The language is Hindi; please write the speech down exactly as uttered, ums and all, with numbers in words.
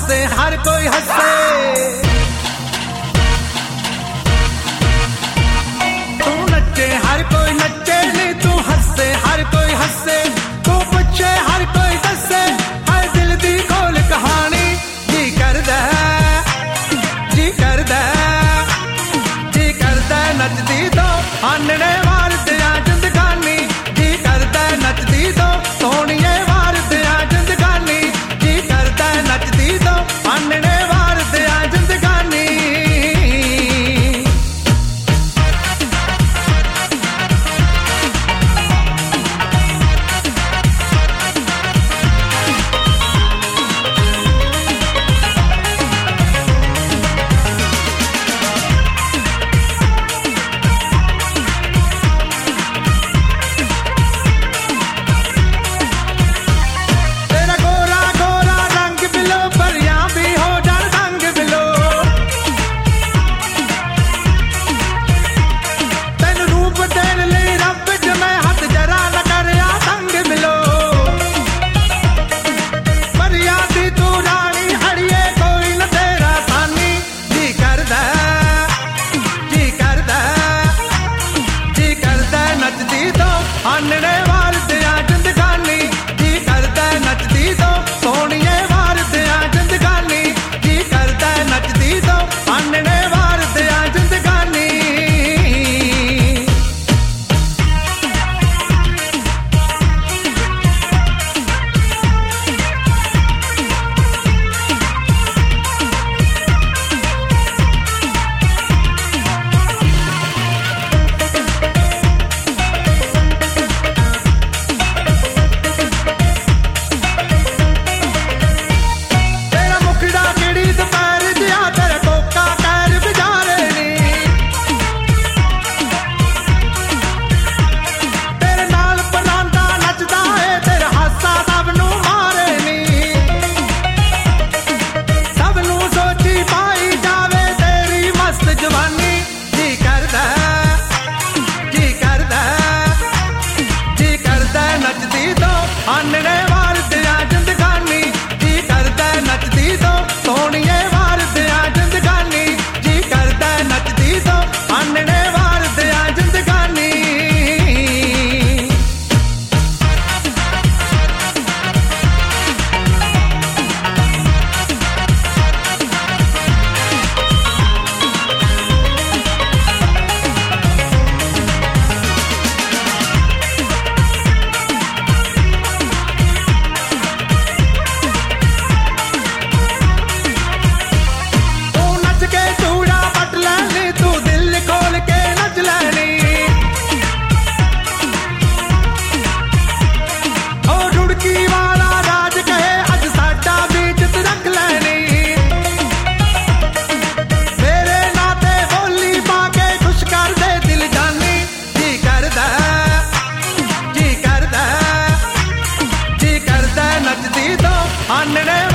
हंसे, हर कोई हंसे। तू नचे हर कोई नचे, नी तू हंसे हर कोई हंसे। तू पूछे हर कोई दसे, हर दिल दी खोल कहानी। जी करदा जी करदा जी करदा नचदी तो आनने वार दिया जिंदगानी। जी करदा नचदी तो सोहणिए वार दिया जिंदगानी। जी करदा नचदी तो आनने वार दिया जिंदगानी। आनने वार दिया जिंदगानी। जी करदा नचदी तो सोहणिए वार दिया जिंदगानी। जी करदा नचदी तो आनने वार दिया जिंदगानी। आनने वार दिया जिंदगानी। जी करदा नचदी तो सोहणिए वार दिया जिंदगानी। जी करदा नचदी तो आनने वार दिया जिंदगानी। नचदी तो आनने